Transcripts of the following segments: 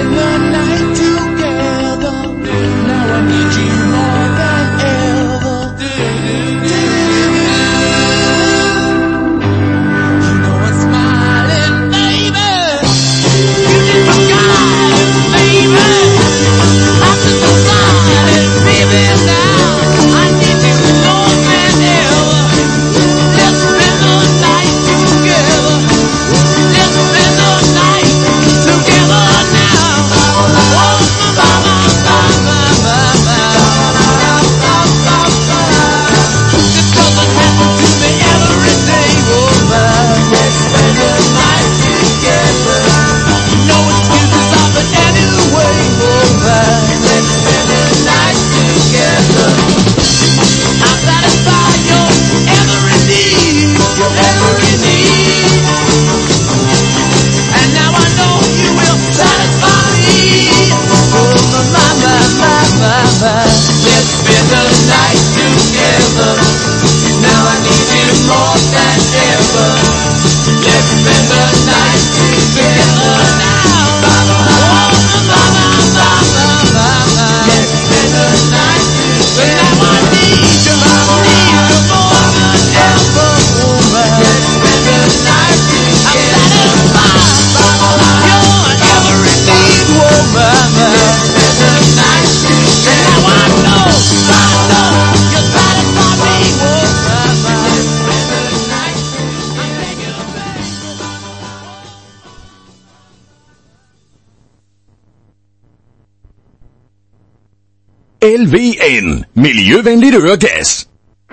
LVN, miljøvenligt øregas.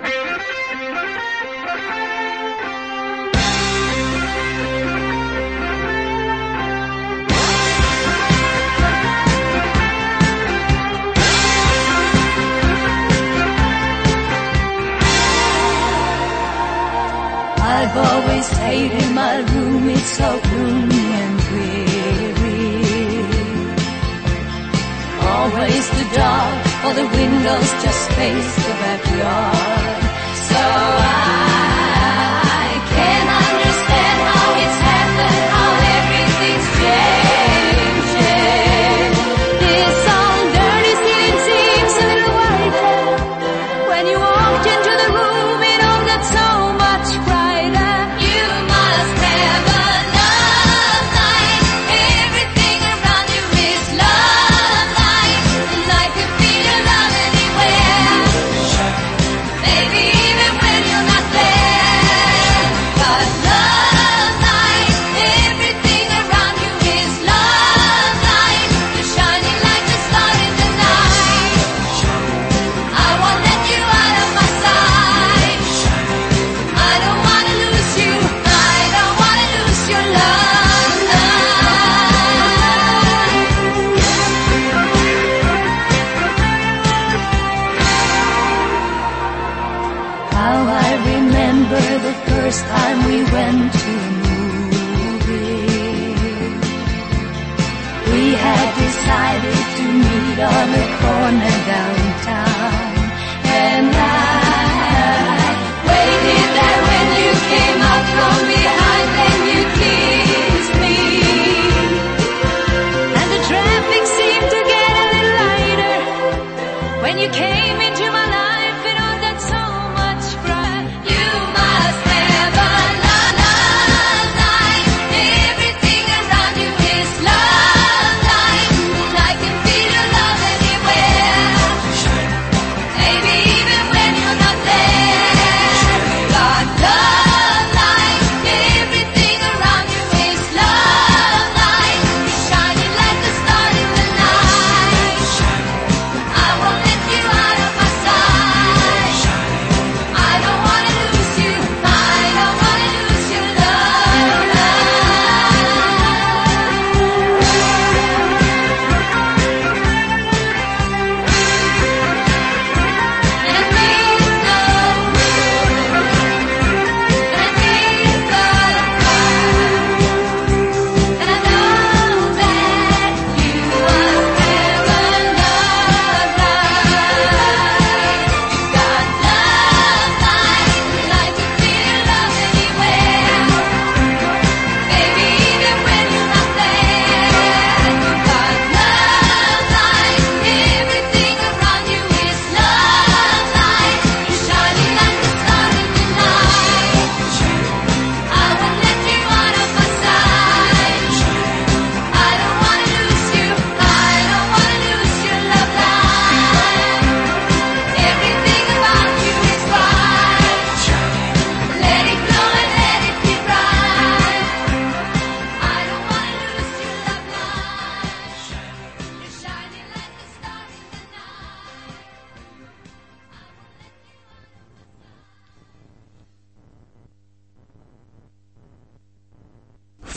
I've always stayed in my room, it's so gloomy and dreary. Always the dark, all the windows just face the backyard. So I can't understand how it's happened, how everything's changing. This old dirty ceiling seems a little whiter. When you walked into the room, it all got so much brighter. You must have a love light. Everything around you is love light. And I can feel your love anywhere. Maybe even when you're not there. But love light. Everything around you is love light. You're shining like a star in the night. I won't let you out of my sight. I don't wanna lose you. I don't wanna lose your love light. How I remember the first time we went to a movie. We had decided to meet on a corner downtown, and I waited there when you came up from behind, then you kissed me, and the traffic seemed to get a little lighter when you came into my life. It all got so much bright. You must have a love light. Everything around you is love light. And I can feel your love anywhere. Maybe even when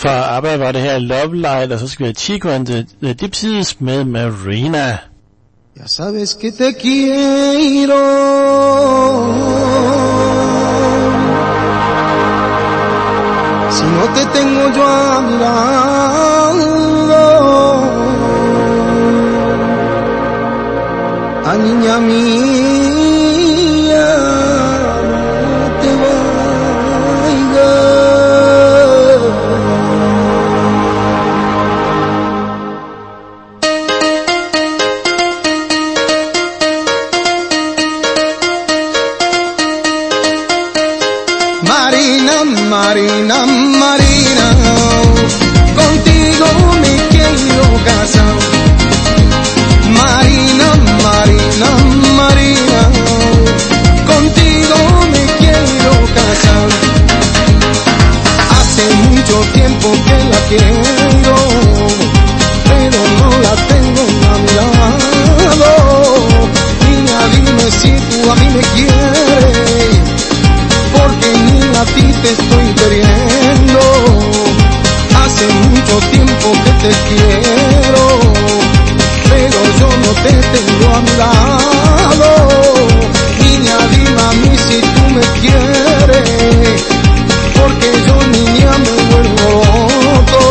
Fra ABBA var det her Love Light, og så skal vi have Chico and the Gypsies med Marina. Ya sabes que te quiero, si no te tengo yo a mi lado, a niña mía, no te vayas. Marina, Marina, contigo me quiero casar. Marina, Marina, Marina, contigo me quiero casar. Hace mucho tiempo que la quiero, pero no la tengo a mi lado. Niña, dime si tú a mí me quieres, porque ni a ti te estoy queriendo. Hace mucho tiempo que te quiero, pero yo no te tengo a mi lado. Niña, dime a mí si tú me quieres, porque yo niña me vuelvo loco.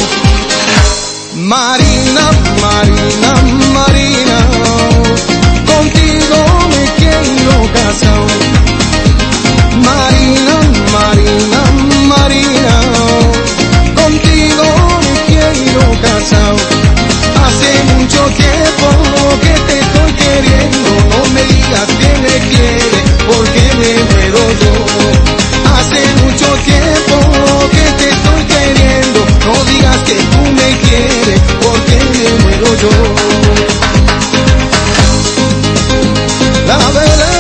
Marina, Marina, Marina, contigo me quiero casar. Marina, Marina, Marina, contigo me quiero casar. Hace mucho tiempo que te estoy queriendo, no me digas que me quieres, porque me muero yo. Hace mucho tiempo que te estoy queriendo, no digas que tú me quieres, porque me muero yo. La verdad.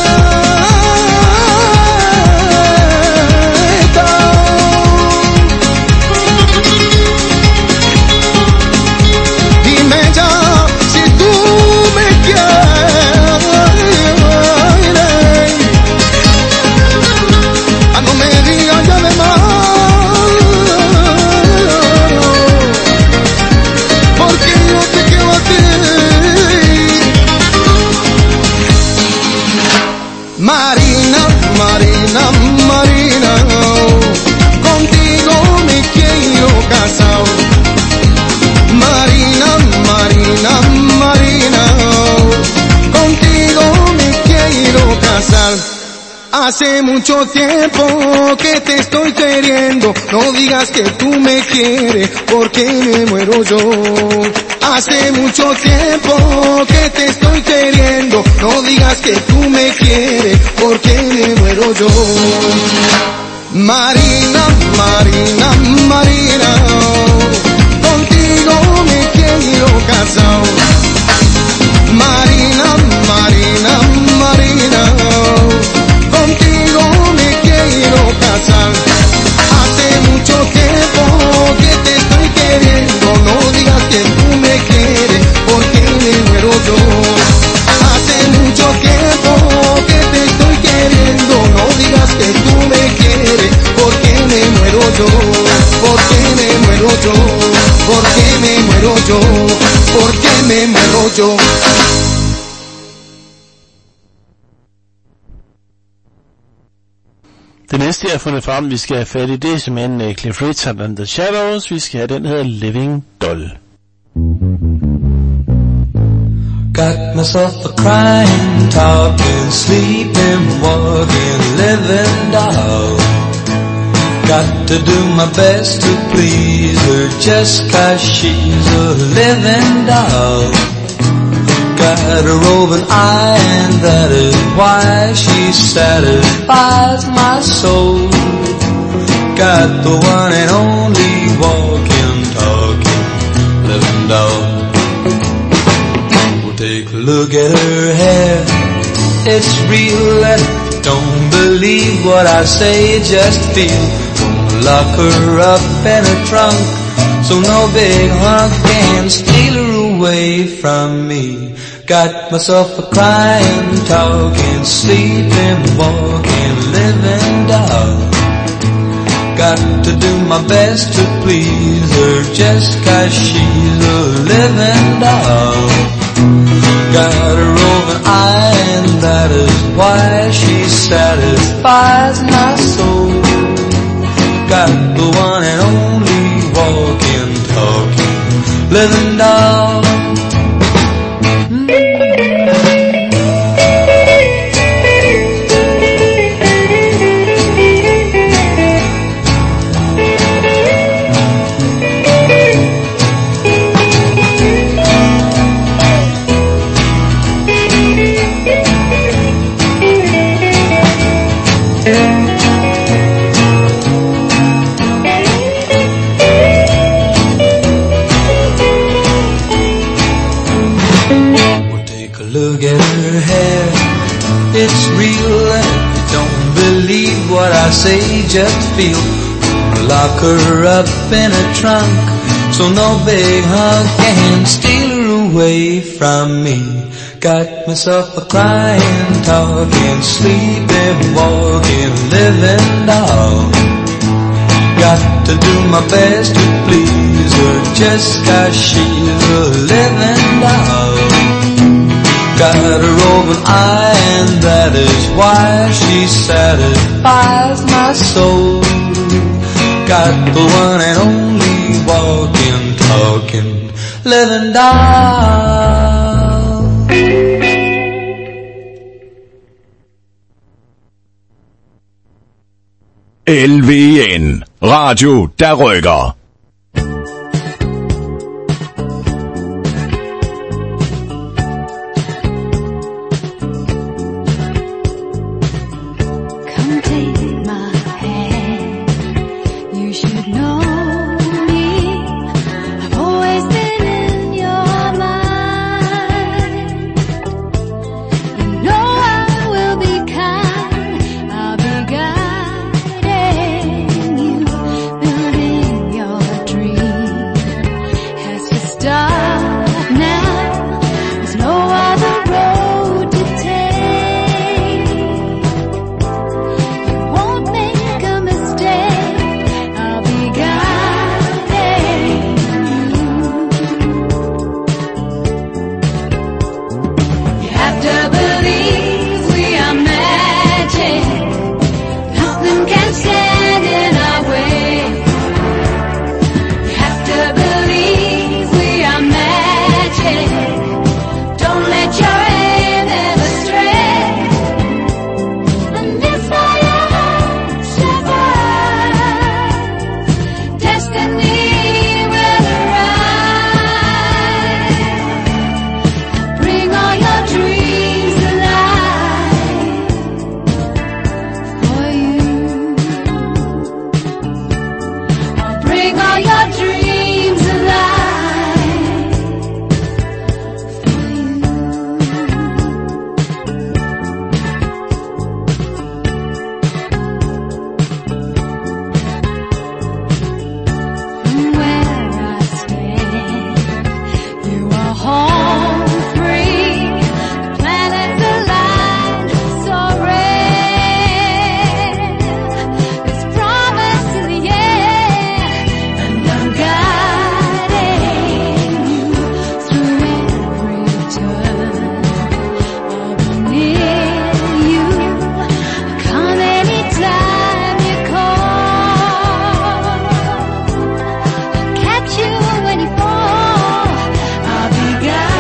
Marina, Marina, Marina, contigo me quiero casar. Marina, Marina, Marina, contigo me quiero casar. Hace mucho tiempo que te estoy queriendo, no digas que tú me quieres, porque me muero yo. Hace mucho tiempo que te estoy queriendo, no digas que tú me quieres, porque me muero yo. Marina, Marina, Marina, contigo me quiero casar. Marina, Marina, Marina, contigo me quiero casar. Hace mucho tiempo que te estoy queriendo, no digas que tú me quieres, porque me muero yo. Hace mucho tiempo que te estoy queriendo, no digas que tú me quieres, porque me muero yo, porque me muero yo, porque me muero yo, porque me muero yo. Det næste, jeg har fundet frem, vi skal have fat i, det er simpelthen Cliff Richard and the Shadows. Vi skal have den, der hedder Living Doll. Got myself a crying, talking, sleeping, walking, living doll. Got to do my best to please her just 'cause she's a living doll. Got a roving eye and that is why she satisfies my soul. Got the one and only walking, talking, living doll. Well, take a look at her hair, it's real and don't believe what I say, just feel. Gonna lock her up in a trunk so no big hunk can steal her away from me. Got myself a crying, talking, sleeping, walking, living doll. Got to do my best to please her just 'cause she's a living doll. Got a roving eye and that is why she satisfies my soul. Got the one and only walking, talking, living doll. Look at her hair, it's real, and if you don't believe what I say, just feel. Lock her up in a trunk, so no big hug can steal her away from me. Got myself a crying, talking, sleeping, walking, living doll. Got to do my best to please her just 'cause she's a living doll. Got a roving eye and that is why she satisfies my soul. Got the one and only walking, talking, living doll. LVN. Radio, der rykker. When you fall, I'll be guiding.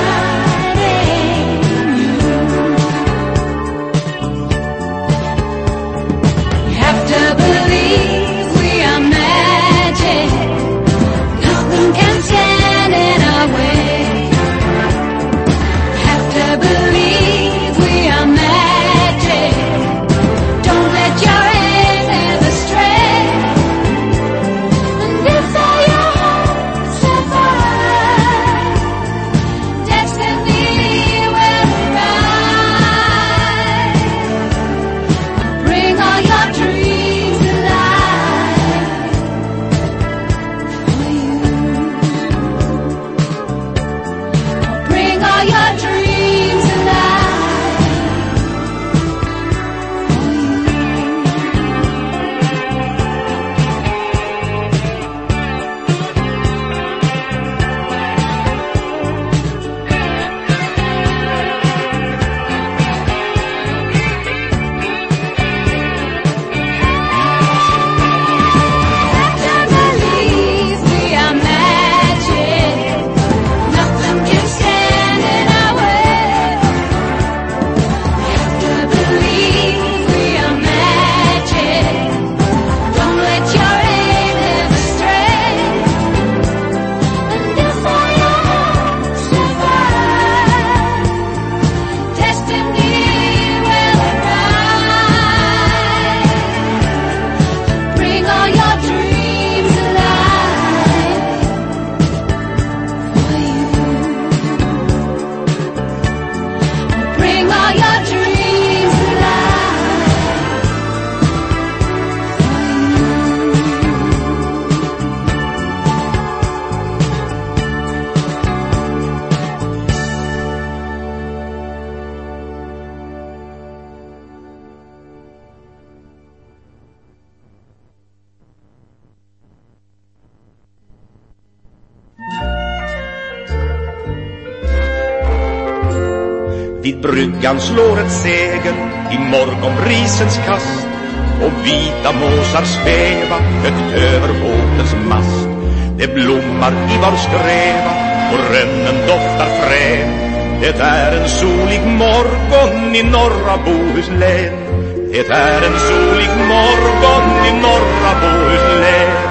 Vid bryggan slår ett segel i morgonbrisens kast, och vita måsar sväva högt över båtens mast. Det blommar i var skreva och rönnen doftar frän. Det är en solig morgon i norra Bohuslän. Det är en solig morgon i norra Bohuslän.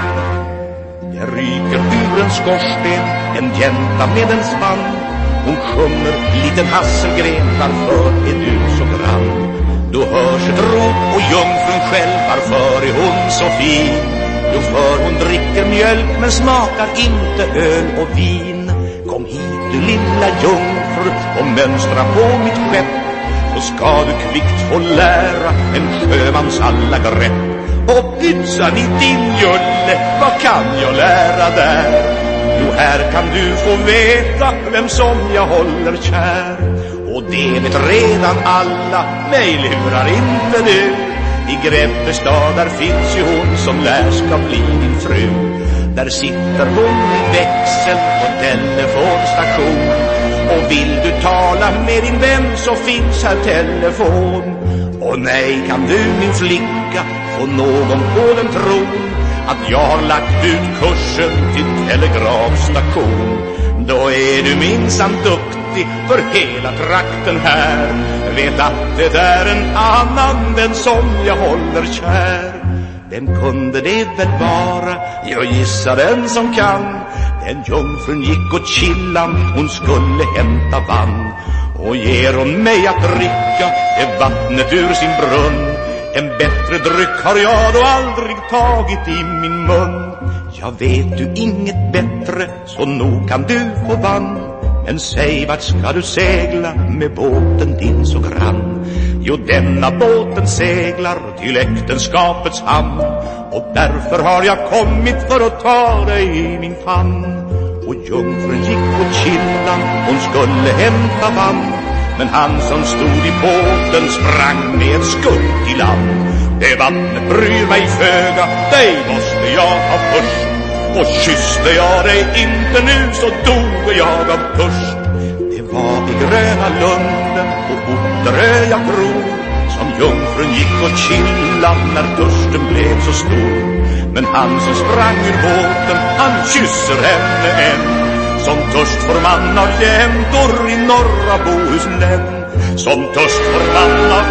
Det ryker ur en skorsten en jänta med en spann. Hon sjunger liten hasselgren, varför är du så grann? Då hörs ett rop och jungfrun själv, varför är hon så fin? Jo, för hon dricker mjölk men smakar inte öl och vin. Kom hit du lilla jungfru och mönstra på mitt skepp, så ska du kvickt få lära en sjömans alla grepp. Och pytsan i din julle, vad kan jag lära där? Jo, här kan du få veta vem som jag håller kär. Och det vet redan alla, mig lurar inte du. I Grebbestad där finns ju hon som lär ska bli din fru. Där sitter hon i växel på telefonstation, och vill du tala med din vän så finns här telefon. Och nej, kan du min flicka få någon på den tron att jag har lagt ut kursen till telegrafstation. Då är du minsann duktig för hela trakten här. Vet att det är en annan den som jag håller kär. Vem kunde det väl vara? Jag gissar den som kan. Den jungfrun gick åt Killan, hon skulle hämta vann. Och ger hon mig att dricka det vattnet ur sin brunn. En bättre dryck har jag då aldrig tagit i min mun. Jag vet du inget bättre, så nog kan du få vann. Men säg, vart ska du segla med båten din så grann? Jo, denna båten seglar till äktenskapets hamn, och därför har jag kommit för att ta dig i min famn. Och jungfrun gick på Killan, hon skulle hämta vann. Men han som stod i båten sprang med skutt i land. Det vattnet bryr mig föga, dig måste jag ha först. Och kysste jag dig inte nu så dog jag av törst. Det var i Gröna Lunden på Otterö jag tror, som jungfrun gick och Killan när törsten blev så stor. Men han som sprang ur båten, han kysser henne än. Som törst får man av jämtor i norra Bohuslän. Som törst får man av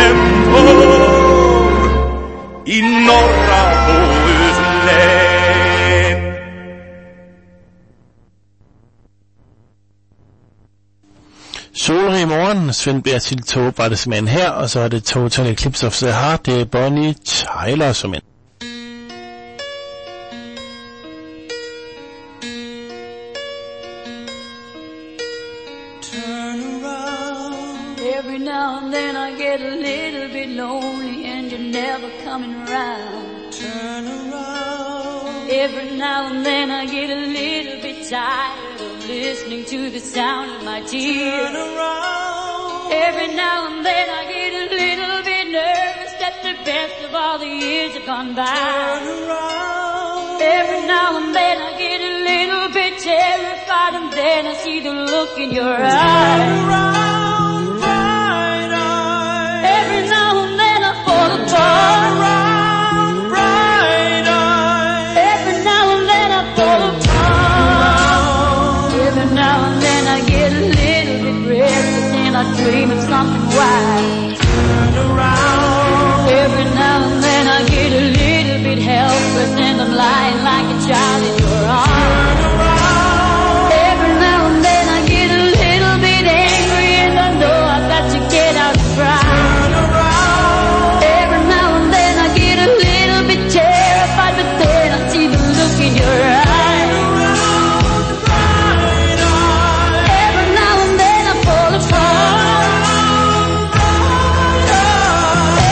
jämtor i norra Bohuslän. Solrig morgen, Svend Bertil Tågebrættesmand her, og så er det Total Eclipse of the Heart, det er Bonnie Tyler som ind. Every now and then I get a little bit lonely and you're never coming around. Turn around. Every now and then I get a little bit tired of listening to the sound of my tears. Turn around. Every now and then I get a little bit nervous that the best of all the years have gone by. Turn around. Every now and then I get a little bit terrified, and then I see the look in your eyes. Turn around, bright eyes. Every now and then I fall apart. Turn around, bright eyes. Every now and then I fall apart. Every now and then I get a little bit restless and I dream of something wild. Turn around. Every now and then I get a little bit helpless and I'm lying like a child in your arms. Turn around. Every now and then I get a little bit angry and I know I've got to get out and cry. Turn around. Every now and then I get a little bit terrified, but then I see the look in your eyes. Around, bright eyes. Every now and then I fall apart. Bright eyes.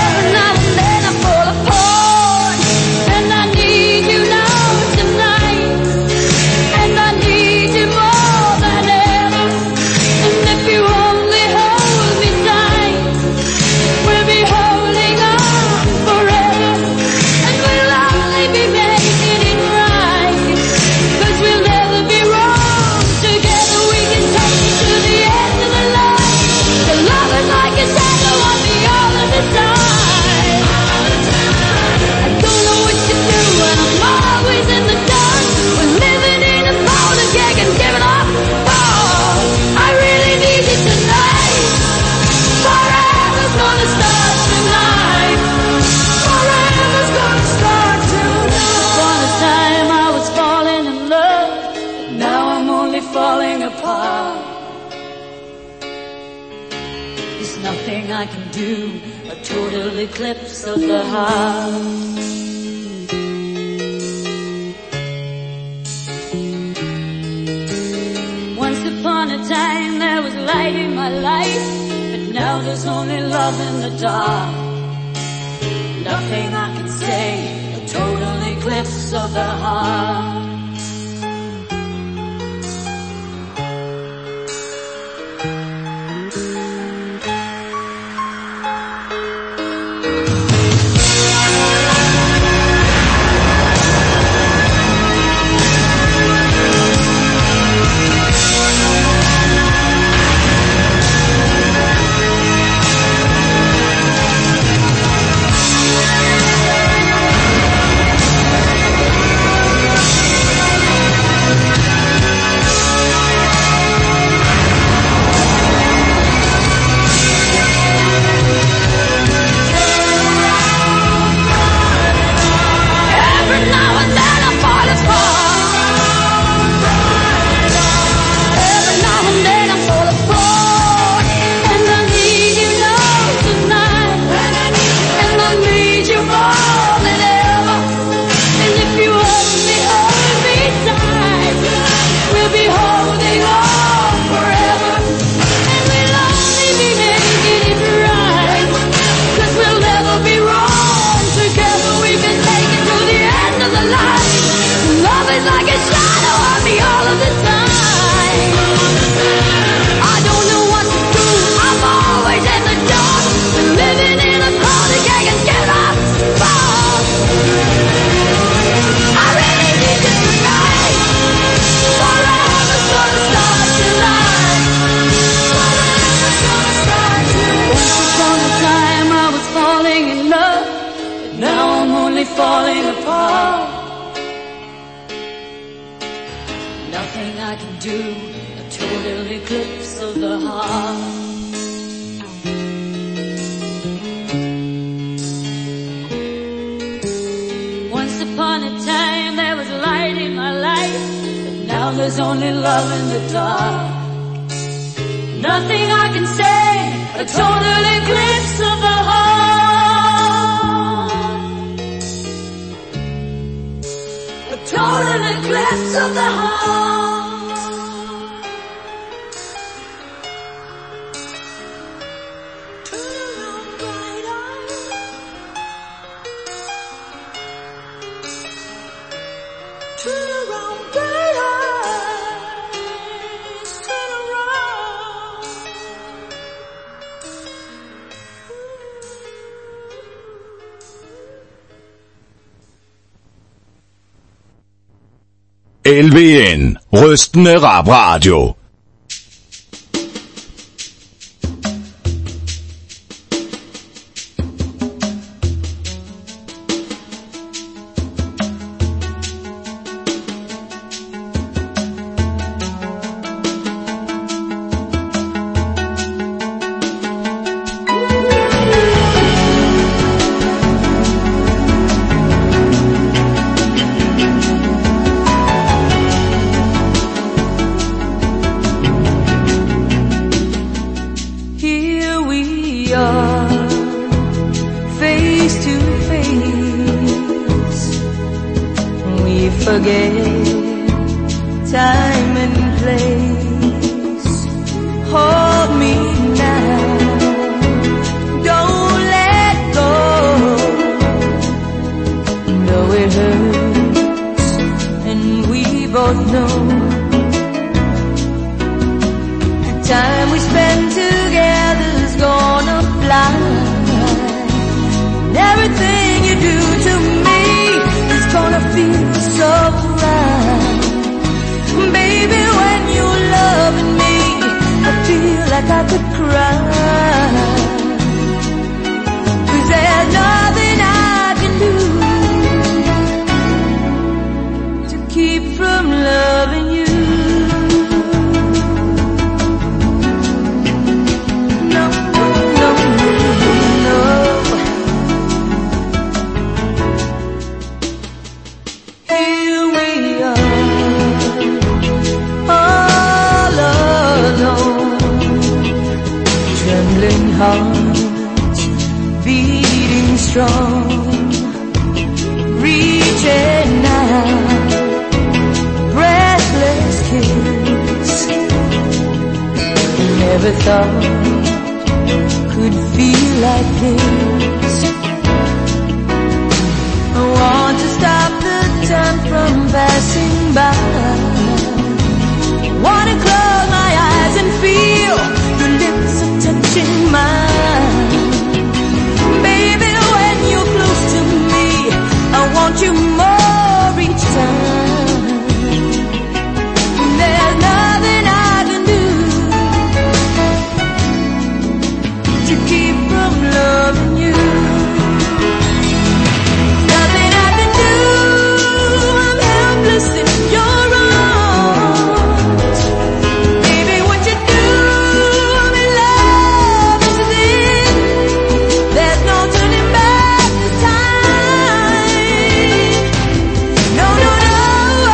Nothing I can do, a total eclipse of the heart. Once upon a time there was light in my life, but now there's only love in the dark. Nothing I can say, a total eclipse of the heart. Falling apart. Nothing I can do, a total eclipse of the heart. Once upon a time there was light in my life, but now there's only love in the dark. Nothing I can say, a total eclipse of the heart. Total eclipse of the heart. Turn around, bright eyes. Turn around, bright eyes. Turn around. LVN, rystende rapradio. heart beating strong, reaching out, breathless kiss. Never thought could feel like this. I want to stop the time from passing by. Wanna close my eyes and feel your lips are touching mine. Baby, when you're close to me, I want you more each time. There's nothing I can do to keep from loving you. Nothing I can do, I'm helpless in your arms. Baby, what you do, I'm in love, this is it. There's no turning back this time. No, no, no,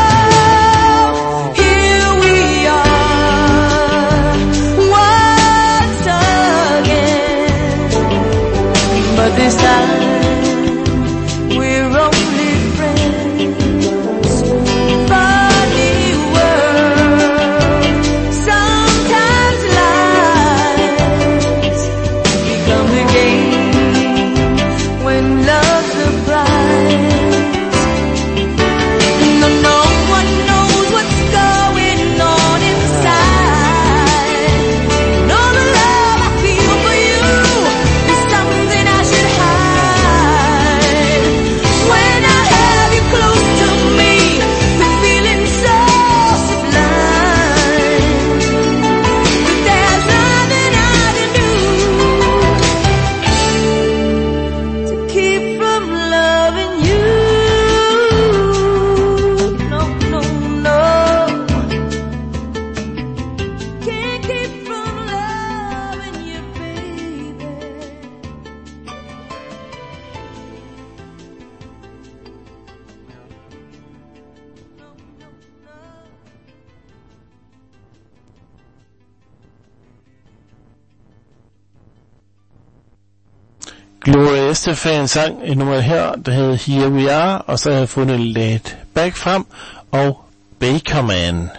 here we are, once again. But this time we're only friends. Funny world, sometimes lies become the game when love's a prize. No one knows what's going on inside. No, the love I feel for you is something I should hide. When I have you close to me, the feeling's so sublime. But there's nothing I can do to keep from loving you. No, no, no. Can't keep from loving you, baby. Gloria Estefan sang et nummer her, der hed Here We Are, og så havde jeg fundet Laid Back frem, og Baker Man.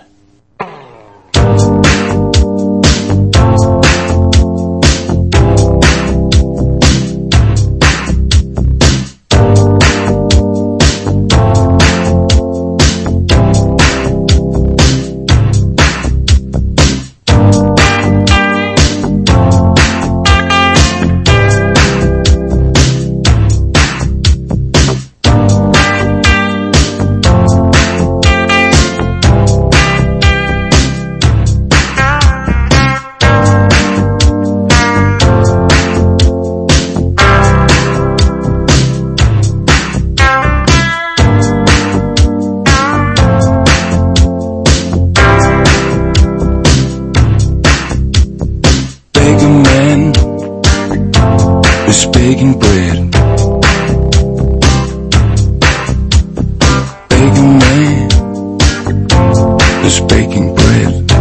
Baker man is baking bread. Baker man is baking bread.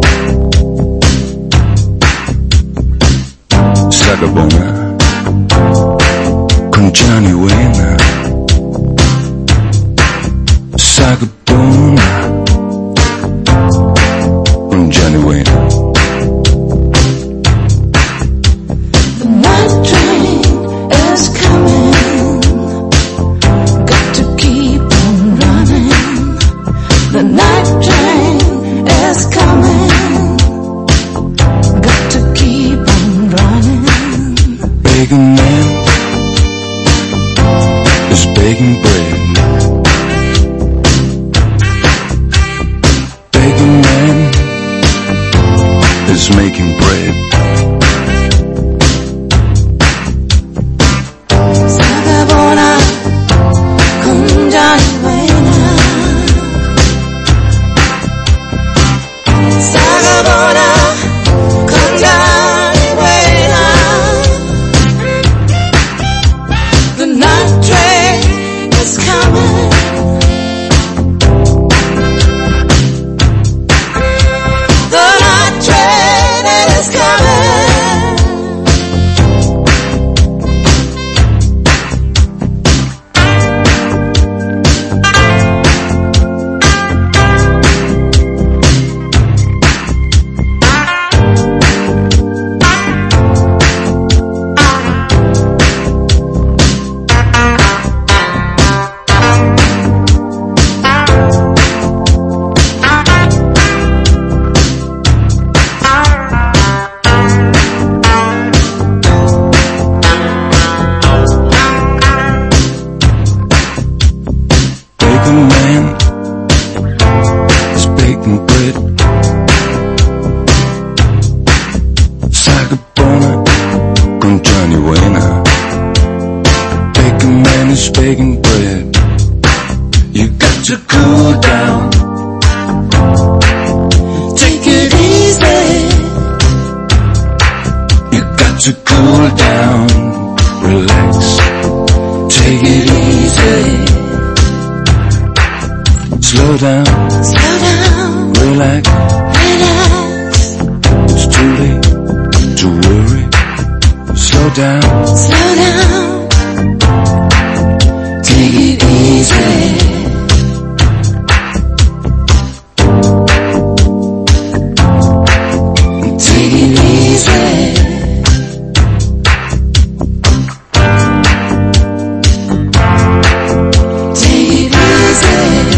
Sagabona con Johnny Wayne. Sagabona con Johnny Wayne. The night train is coming. Got to keep on running. The night train is coming. Got to keep on running. Baker man is baking bread. Baker man is making bread. Sagabona con Johnny Wayne. Sagabona con Johnny Wayne. The night train is coming. The night train is coming. Sagapona con Johnny Buena. Baking man is baking bread. You got to cool down. Take it easy. You got to cool down. Relax. Take it easy. Slow down. Slow down. Relax. Relax. It's too late to worry. Slow down. Slow down. Take it easy. Take it easy. Take it easy.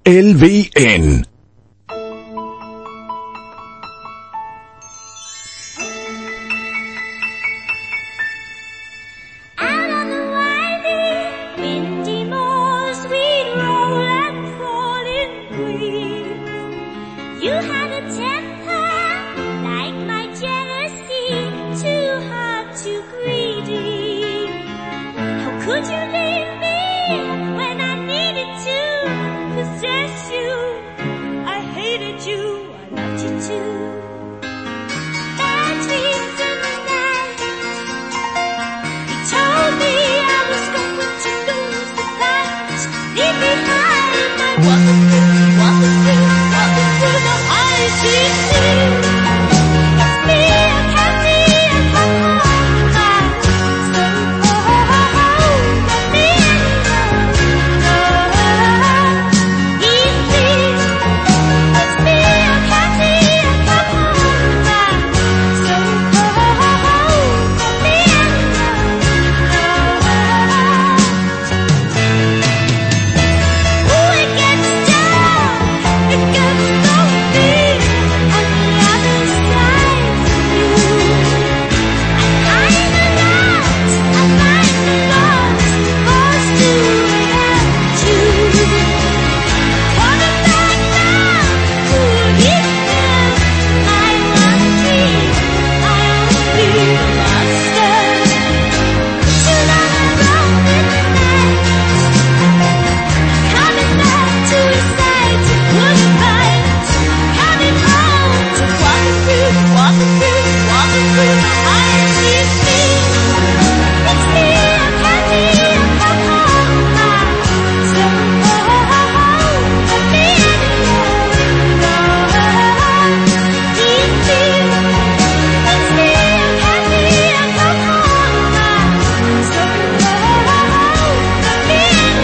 LVN. Out on the windy, windy moors, we'd roll and fall in green. You had a temper like my jealousy, too hard, too greedy. How could you leave me when I needed to possess you? I hated you, I loved you too. Bad dreams in the night. He told me I was going to lose the fight. Leave behind my walking through the high seas. It's me, I can't be a compromise. So let me it's me, I can't be a compromise. So let me oh, it gets dark, it gets lonely on the other side of you. I'm lost, forced to without you. Coming back now, could it fill my one dream, my only master? To run around in the night, coming back to his side to put a fight, coming home to walking through the high seas. It's me, I can't be a compromise. So let me it's me, I can't be a compromise. So let me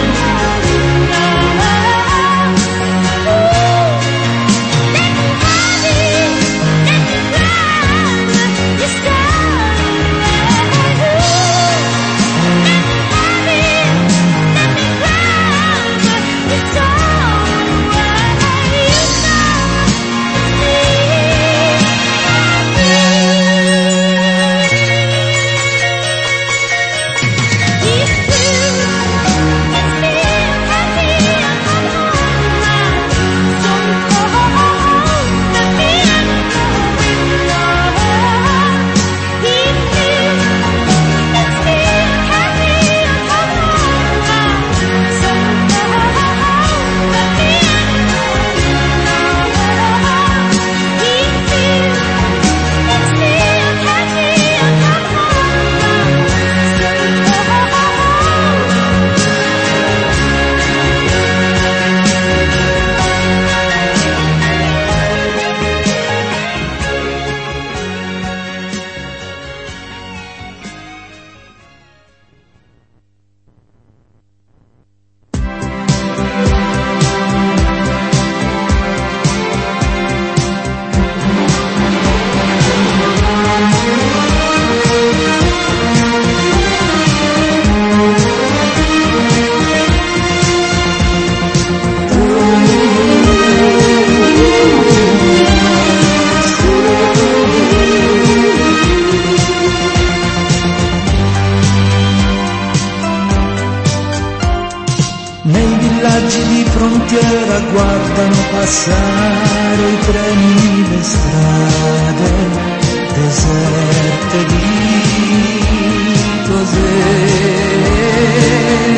Nei villaggi di frontiera guardano passare i treni, le strade deserte di cos'è.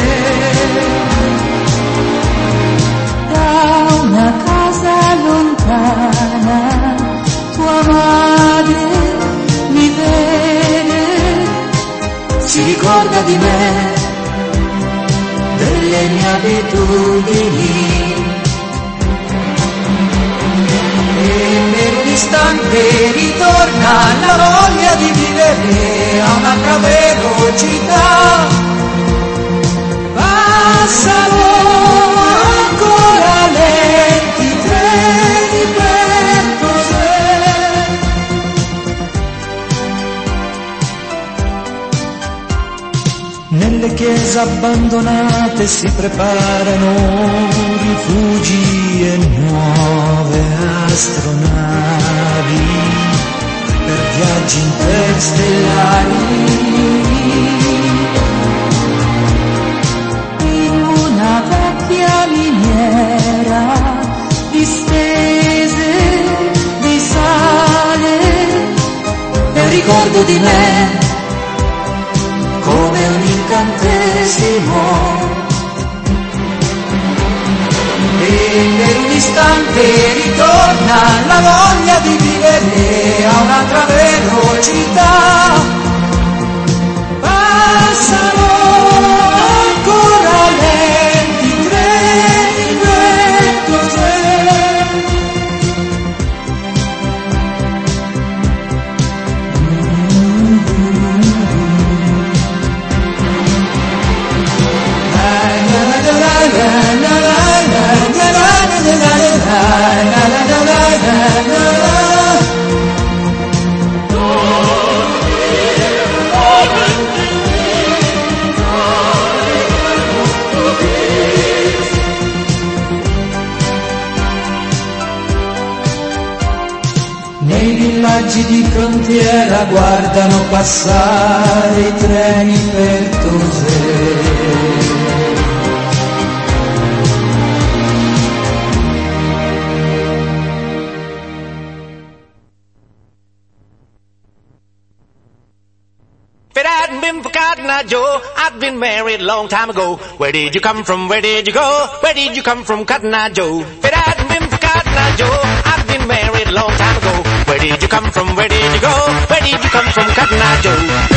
Da una casa lontana tua madre mi vede, si ricorda di me, delle mie abitudini, e per un istante ritorna la voglia di vivere a un'altra velocità. Passano ancora lenti treni per cos'è. Nelle chiese abbandonate si preparano rifugi astronavi per viaggi interstellari. In una vecchia miniera distese di sale è un ricordo di me come un incantesimo, e per un istante ritorna la voglia di vivere a un'altra velocità. Passano ancora lenti treni vento Nei villaggi di frontiera guardano passare i treni per Tosè. If it hadn't been for Cotton Eye Joe, I'd been married a long time ago. Where did you come from? Where did you go? Where did you come from, Cotton Eye Joe? If it hadn't been for Cotton Eye Joe, I'd been married a long time ago. Where did you come from? Where did you go? Where did you come from, Cotton Eye Joe?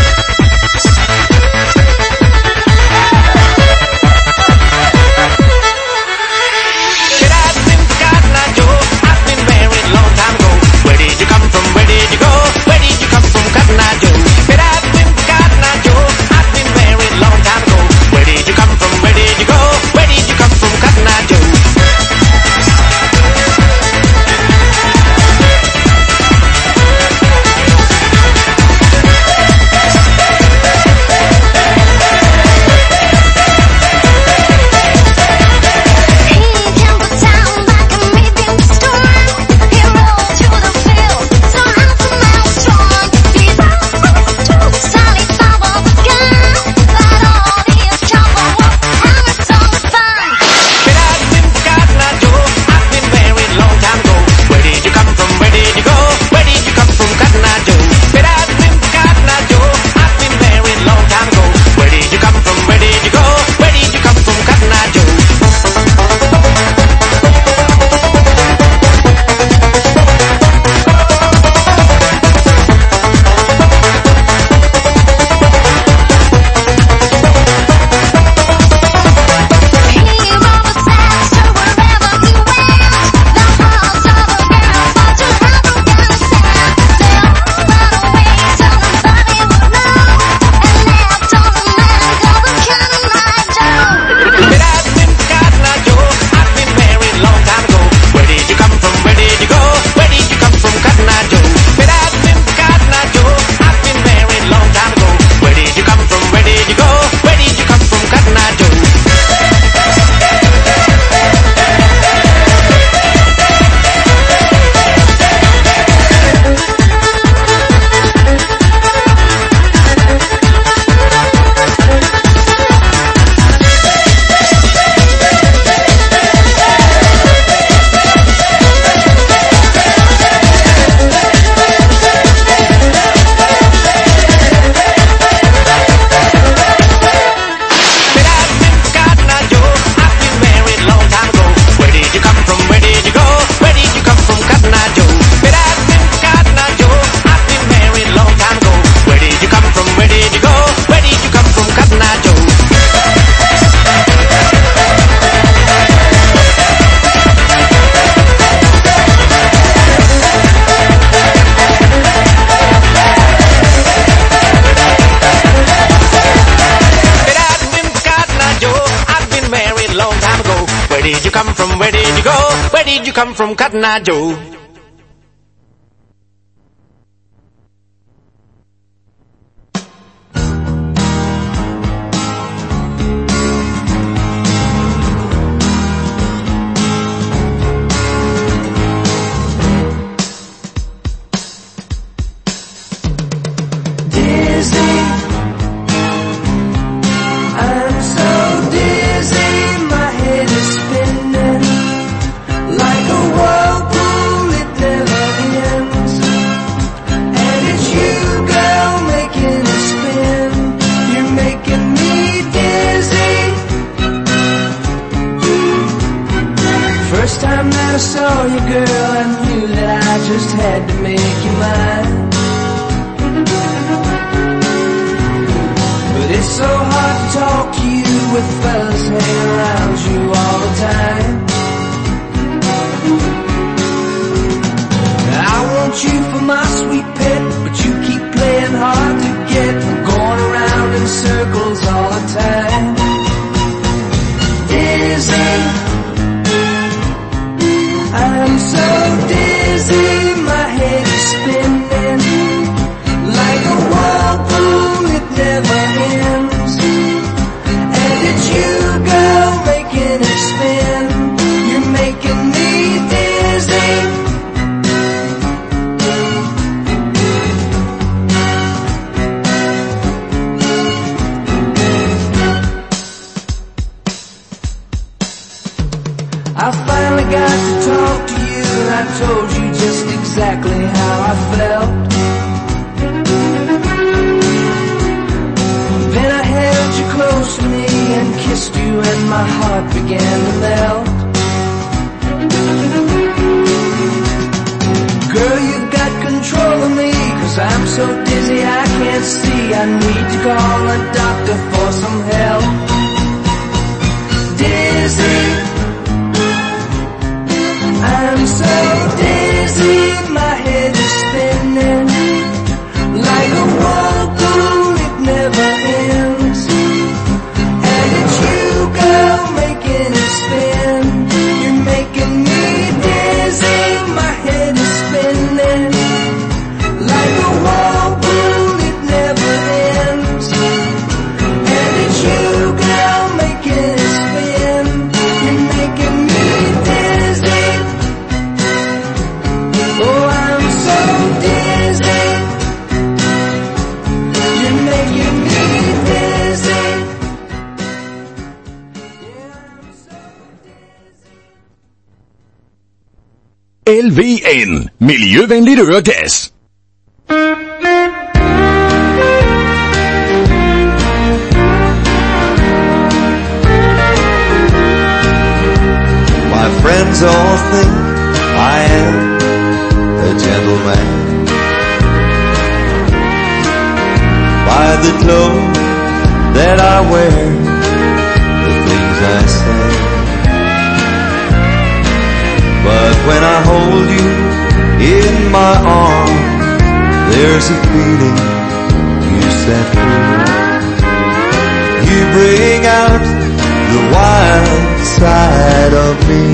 Come from Cotton Eye Joe. first time that I saw you, girl, I knew that I just had to make you mine. But it's so hard to talk to you with fellas hanging around you all the time. I want you for my sweet pet, but you keep playing hard to get, going around in circles all the time. Dizzy, I'm so dizzy, my head is spinning like a whirlpool, it never ends. And it's you, girl, making it spin. You're making me dizzy. I finally got to talk to you, and I told you just exactly how I felt. Then I held you close to me and kissed you, and my heart began to melt. Girl, you've got control of me, 'cause I'm so dizzy I can't see. I need to call a doctor for some help. Dizzy, I'm so dizzy, my head is spinning like a whirlpool, it never ends. And it's you, girl, making it spin. You're making me dizzy, my head is spinning like a whirlpool, it never ends. And it's you, girl, making it spin. You're making me dizzy. Oh, I'm so dizzy. You're making me dizzy. Yeah, I'm so dizzy. LVN. Miljøvenligt øregas. My friends all think I am a gentleman by the clothes that I wear, the things I say. But when I hold you in my arms, there's a feeling you set free. You bring out the wild side of me.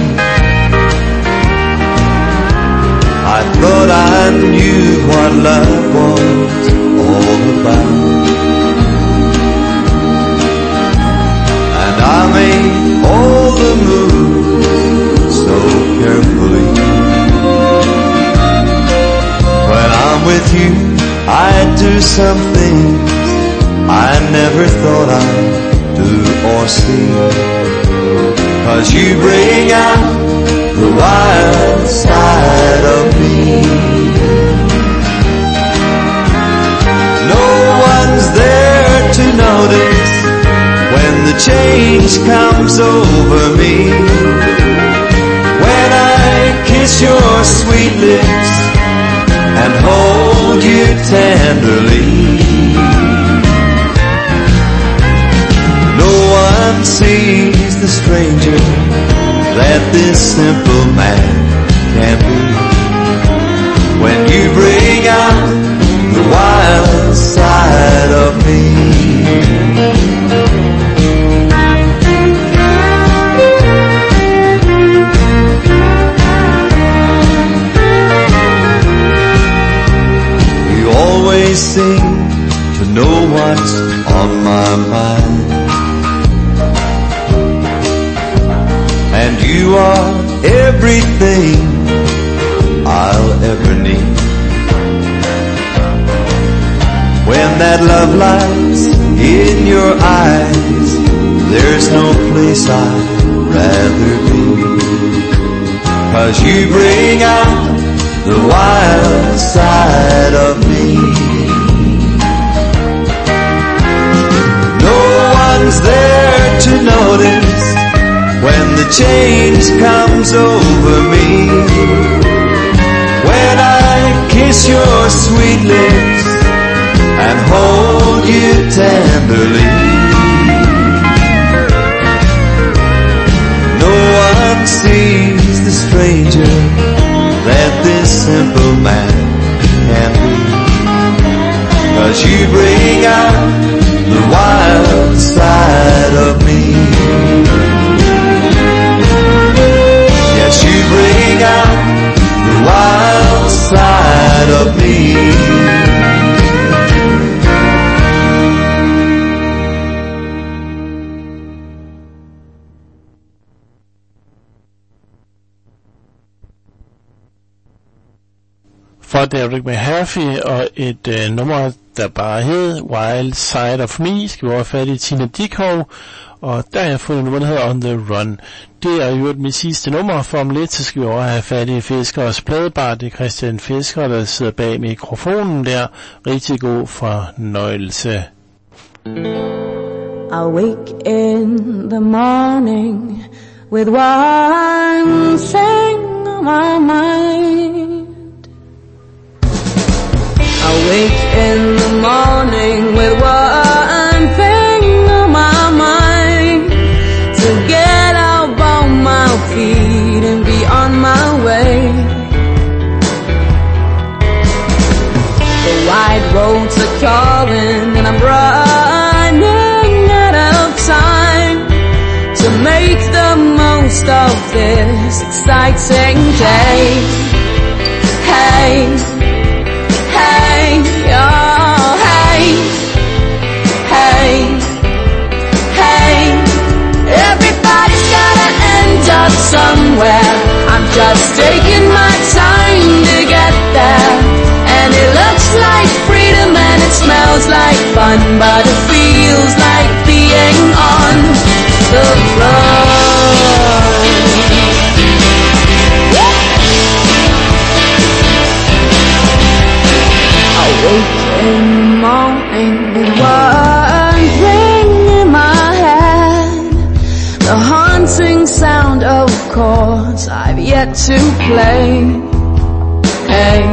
I thought I knew what love was all about, and I made all the moves so carefully. When I'm with you, I do some things I never thought I'd do or see, 'cause you bring out the wild side of me. No one's there to notice when the change comes over me. When I kiss your sweet lips and hold you tenderly, no one sees the stranger that this simple man can be. When you bring out the wild side of me. You always seem to know what's on my mind, and you are everything I'll ever need. When that love lies in your eyes, there's no place I'd rather be, 'cause you bring out the wild side of me. No one's there to notice when the change comes over me, when I kiss your sweet lips and hold you tenderly. No one sees the stranger that this simple man can be, 'cause you bring out the wild side of me. Yes, you bring out the wild side of me. For Derek McHaffey og et nummer, der bare hed Wild Side of Me, skal vi overfat i Tina Dickow, og der har jeg fundet nummer, der hedder On the Run. Det er jo mit sidste nummer, for om lidt, så skal vi over have fat i Fiskers Pladebar. Det er Christian Fisker, der sidder bag mikrofonen der. Rigtig god fornøjelse. I wake in the morning with one thing on my mind. I wake in the morning with one thing on my mind, to get up on my feet and be on my way. The wide roads are calling and I'm running out of time to make the most of this exciting day. Hey, hey, oh, hey, hey, hey. Everybody's gotta end up somewhere. I'm just taking my time to get there. And it looks like freedom and it smells like fun, but it feels like being on the run. I wake in the morning with one thing in my head, the haunting sound of chords I've yet to play. Hey,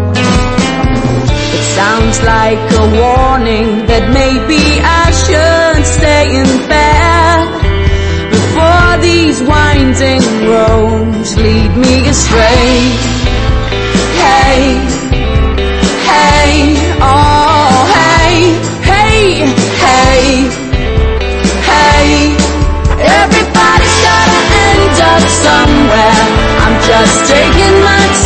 it sounds like a warning that maybe I should stay in bed before these winding roads lead me astray. Hey, hey, oh, hey, hey, hey, hey. Everybody's gotta end up somewhere. I'm just taking my time